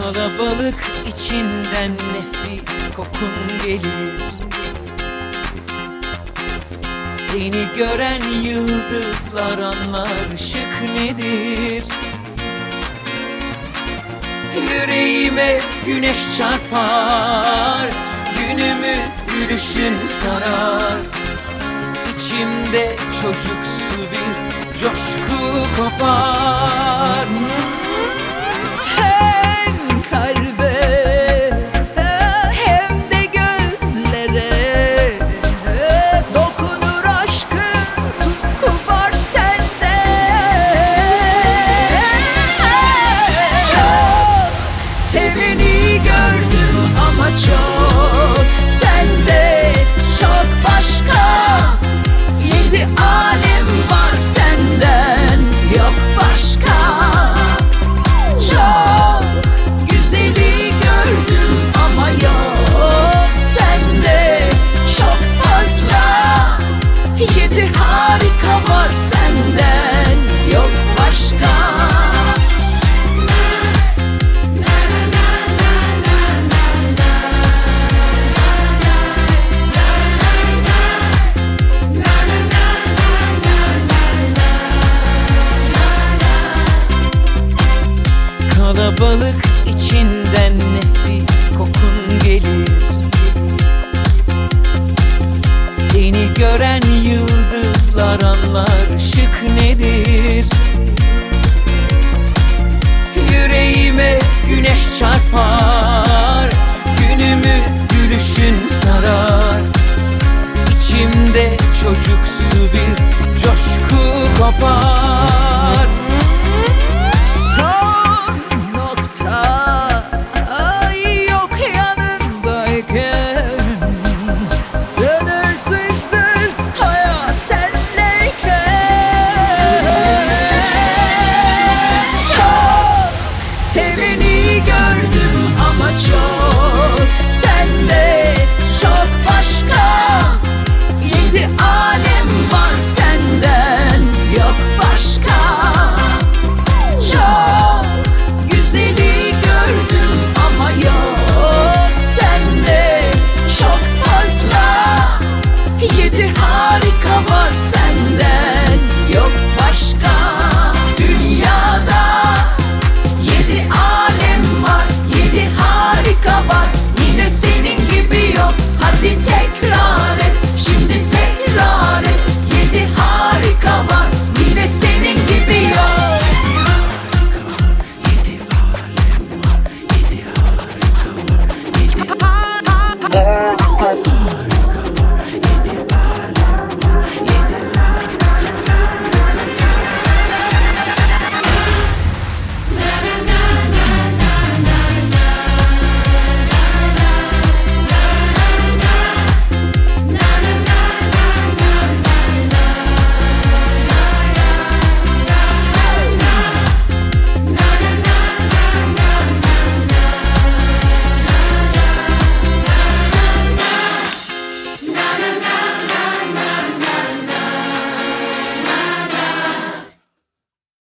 Kalabalık içinden nefis kokun gelir. Seni gören yıldızlar anlar ışık nedir. Yüreğime güneş çarpar, günümü gülüşün sarar. İçimde çocuksu bir coşku kopar. Hem kalbe hem de gözlere dokunur aşkın, tutku var sende. Çok seveni gördüm ama çok sende çok başka. 7 alem var senden, yok başka. Çok güzeli gördüm ama yok sende çok fazla. 7 harika var senden, yok başka. Kalabalık içinden nefis kokun gelir. Seni gören yıldızlar anlar ışık nedir. Yüreğime güneş çarpar,